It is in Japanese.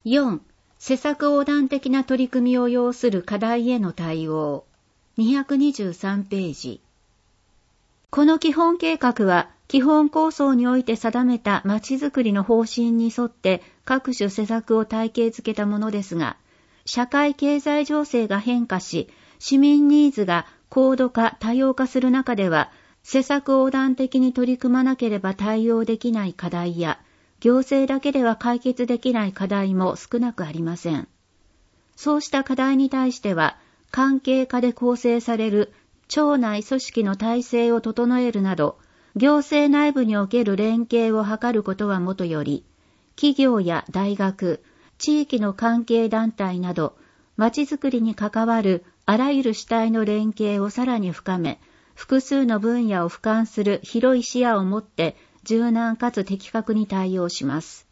4. 施策横断的な取り組みを要する課題への対応。223ページ。この基本計画は、基本構想において定めたまちづくりの方針に沿って各種施策を体系づけたものですが、社会経済情勢が変化し、市民ニーズが高度化、多様化する中では、施策横断的に取り組まなければ対応できない課題や、行政だけでは解決できない課題も少なくありません。そうした課題に対しては、関係課で構成される庁内組織の体制を整えるなど、行政内部における連携を図ることはもとより、企業や大学、地域の関係団体など、まちづくりに関わるあらゆる主体の連携をさらに深め、複数の分野を俯瞰する広い視野を持って柔軟かつ的確に対応します。